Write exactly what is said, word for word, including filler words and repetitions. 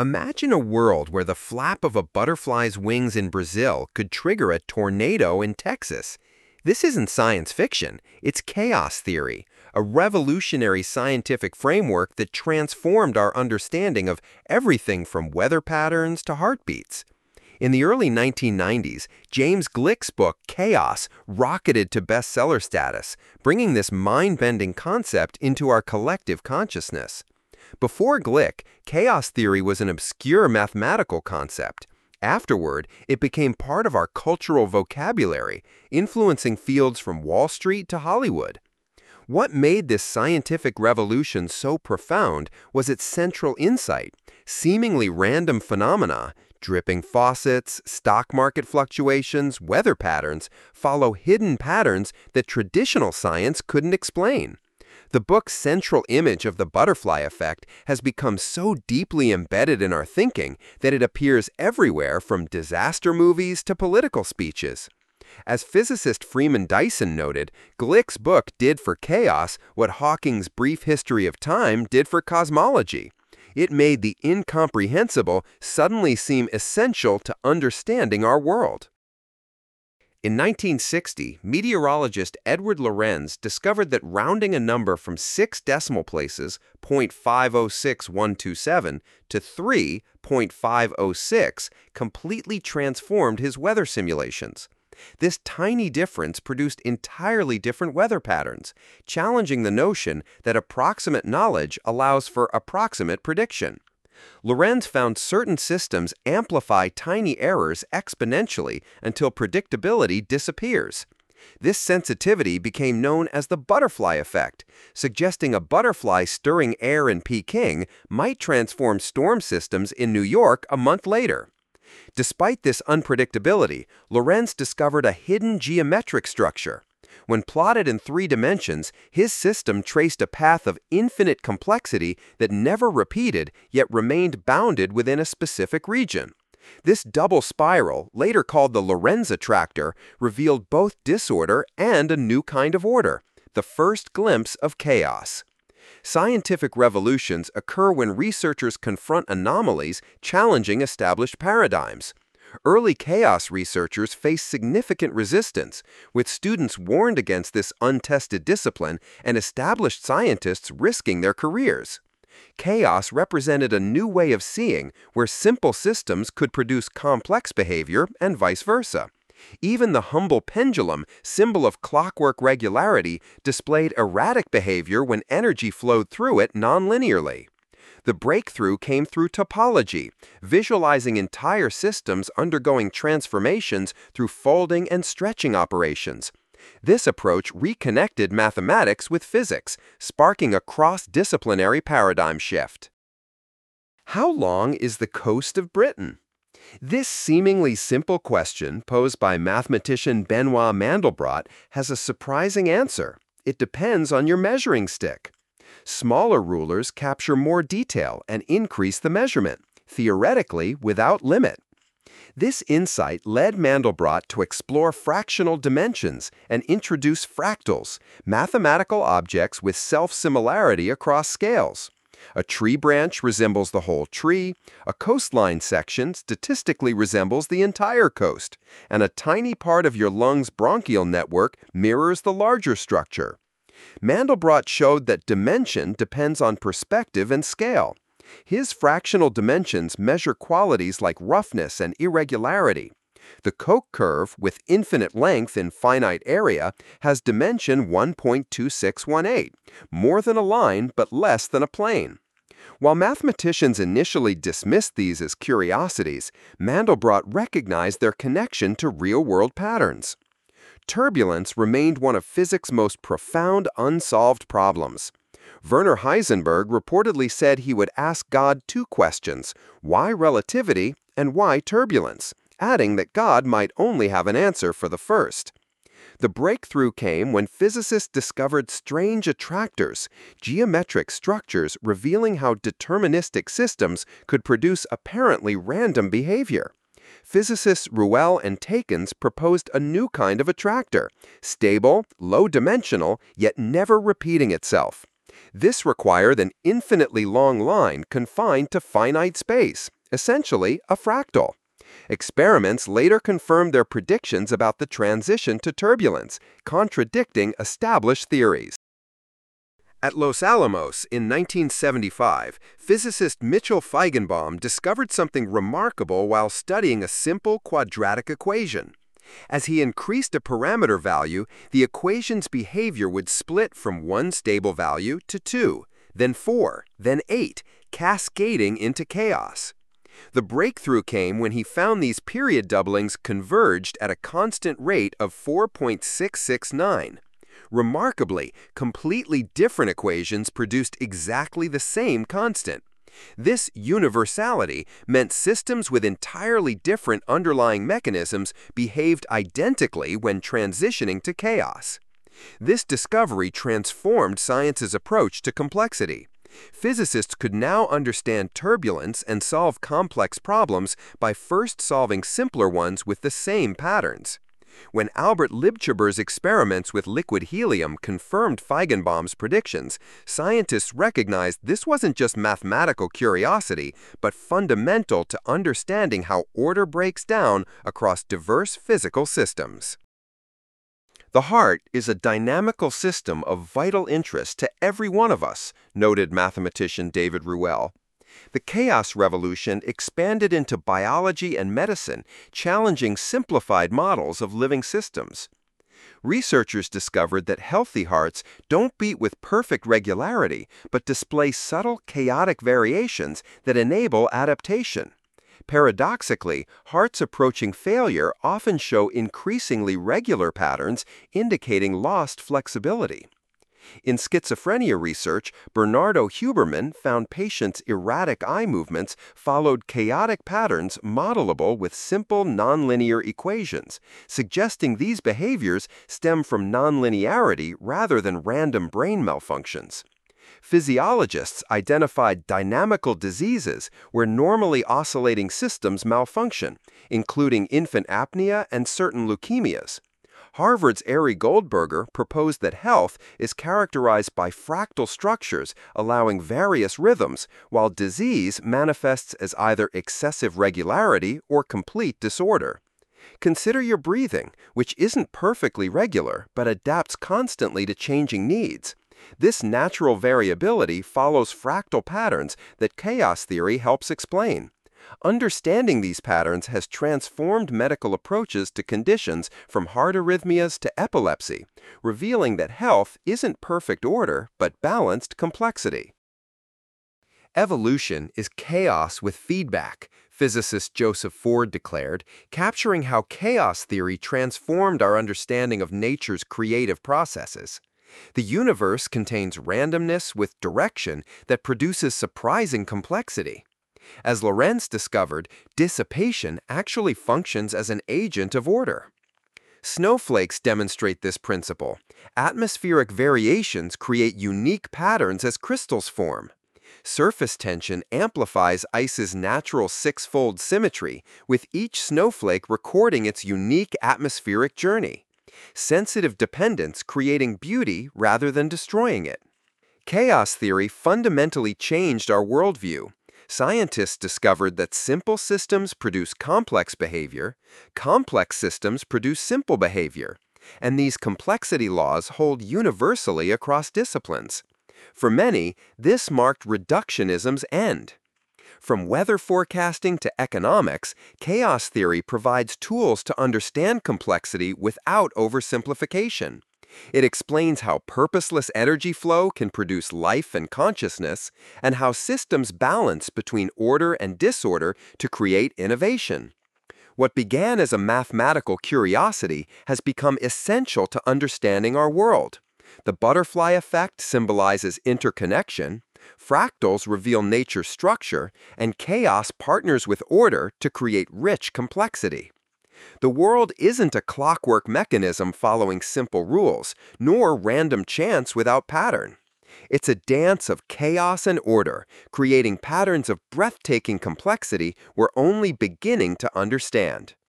Imagine a world where the flap of a butterfly's wings in Brazil could trigger a tornado in Texas. This isn't science fiction, it's chaos theory, a revolutionary scientific framework that transformed our understanding of everything from weather patterns to heartbeats. In the early nineteen nineties, James Gleick's book Chaos rocketed to bestseller status, bringing this mind-bending concept into our collective consciousness. Before Gleick, chaos theory was an obscure mathematical concept. Afterward, it became part of our cultural vocabulary, influencing fields from Wall Street to Hollywood. What made this scientific revolution so profound was its central insight: seemingly random phenomena, dripping faucets, stock market fluctuations, weather patterns, follow hidden patterns that traditional science couldn't explain. The book's central image of the butterfly effect has become so deeply embedded in our thinking that it appears everywhere, from disaster movies to political speeches. As physicist Freeman Dyson noted, Gleick's book did for chaos what Hawking's Brief History of Time did for cosmology. It made the incomprehensible suddenly seem essential to understanding our world. In nineteen sixty, meteorologist Edward Lorenz discovered that rounding a number from six decimal places, zero point five zero six one two seven, to three, zero point five zero six, completely transformed his weather simulations. This tiny difference produced entirely different weather patterns, challenging the notion that approximate knowledge allows for approximate prediction. Lorenz found certain systems amplify tiny errors exponentially until predictability disappears. This sensitivity became known as the butterfly effect, suggesting a butterfly stirring air in Peking might transform storm systems in New York a month later. Despite this unpredictability, Lorenz discovered a hidden geometric structure. When plotted in three dimensions, his system traced a path of infinite complexity that never repeated yet remained bounded within a specific region. This double spiral, later called the Lorenz attractor, revealed both disorder and a new kind of order, the first glimpse of chaos. Scientific revolutions occur when researchers confront anomalies challenging established paradigms. Early chaos researchers faced significant resistance, with students warned against this untested discipline and established scientists risking their careers. Chaos represented a new way of seeing, where simple systems could produce complex behavior and vice versa. Even the humble pendulum, symbol of clockwork regularity, displayed erratic behavior when energy flowed through it nonlinearly. The breakthrough came through topology, visualizing entire systems undergoing transformations through folding and stretching operations. This approach reconnected mathematics with physics, sparking a cross-disciplinary paradigm shift. How long is the coast of Britain? This seemingly simple question, posed by mathematician Benoit Mandelbrot, has a surprising answer. It depends on your measuring stick. Smaller rulers capture more detail and increase the measurement, theoretically without limit. This insight led Mandelbrot to explore fractional dimensions and introduce fractals, mathematical objects with self-similarity across scales. A tree branch resembles the whole tree, a coastline section statistically resembles the entire coast, and a tiny part of your lung's bronchial network mirrors the larger structure. Mandelbrot showed that dimension depends on perspective and scale. His fractional dimensions measure qualities like roughness and irregularity. The Koch curve, with infinite length in finite area, has dimension one point two six one eight, more than a line but less than a plane. While mathematicians initially dismissed these as curiosities, Mandelbrot recognized their connection to real-world patterns. Turbulence remained one of physics' most profound unsolved problems. Werner Heisenberg reportedly said he would ask God two questions: why relativity and why turbulence, adding that God might only have an answer for the first. The breakthrough came when physicists discovered strange attractors, geometric structures revealing how deterministic systems could produce apparently random behavior. Physicists Ruel and Takens proposed a new kind of attractor, stable, low-dimensional, yet never repeating itself. This required an infinitely long line confined to finite space, essentially a fractal. Experiments later confirmed their predictions about the transition to turbulence, contradicting established theories. At Los Alamos in nineteen seventy-five, physicist Mitchell Feigenbaum discovered something remarkable while studying a simple quadratic equation. As he increased a parameter value, the equation's behavior would split from one stable value to two, then four, then eight, cascading into chaos. The breakthrough came when he found these period doublings converged at a constant rate of four point six six nine. Remarkably, completely different equations produced exactly the same constant. This universality meant systems with entirely different underlying mechanisms behaved identically when transitioning to chaos. This discovery transformed science's approach to complexity. Physicists could now understand turbulence and solve complex problems by first solving simpler ones with the same patterns. When Albert Liebschuber's experiments with liquid helium confirmed Feigenbaum's predictions, scientists recognized this wasn't just mathematical curiosity, but fundamental to understanding how order breaks down across diverse physical systems. The heart is a dynamical system of vital interest to every one of us, noted mathematician David Ruel. The chaos revolution expanded into biology and medicine, challenging simplified models of living systems. Researchers discovered that healthy hearts don't beat with perfect regularity, but display subtle chaotic variations that enable adaptation. Paradoxically, hearts approaching failure often show increasingly regular patterns indicating lost flexibility. In schizophrenia research, Bernardo Huberman found patients' erratic eye movements followed chaotic patterns modelable with simple nonlinear equations, suggesting these behaviors stem from nonlinearity rather than random brain malfunctions. Physiologists identified dynamical diseases where normally oscillating systems malfunction, including infant apnea and certain leukemias. Harvard's Ari Goldberger proposed that health is characterized by fractal structures allowing various rhythms, while disease manifests as either excessive regularity or complete disorder. Consider your breathing, which isn't perfectly regular but adapts constantly to changing needs. This natural variability follows fractal patterns that chaos theory helps explain. Understanding these patterns has transformed medical approaches to conditions from heart arrhythmias to epilepsy, revealing that health isn't perfect order but balanced complexity. Evolution is chaos with feedback, physicist Joseph Ford declared, capturing how chaos theory transformed our understanding of nature's creative processes. The universe contains randomness with direction that produces surprising complexity. As Lorentz discovered, dissipation actually functions as an agent of order. Snowflakes demonstrate this principle. Atmospheric variations create unique patterns as crystals form. Surface tension amplifies ice's natural six-fold symmetry, with each snowflake recording its unique atmospheric journey. Sensitive dependence creating beauty rather than destroying it. Chaos theory fundamentally changed our worldview. Scientists discovered that simple systems produce complex behavior, complex systems produce simple behavior, and these complexity laws hold universally across disciplines. For many, this marked reductionism's end. From weather forecasting to economics, chaos theory provides tools to understand complexity without oversimplification. It explains how purposeless energy flow can produce life and consciousness, and how systems balance between order and disorder to create innovation. What began as a mathematical curiosity has become essential to understanding our world. The butterfly effect symbolizes interconnection, fractals reveal nature's structure, and chaos partners with order to create rich complexity. The world isn't a clockwork mechanism following simple rules, nor random chance without pattern. It's a dance of chaos and order, creating patterns of breathtaking complexity we're only beginning to understand.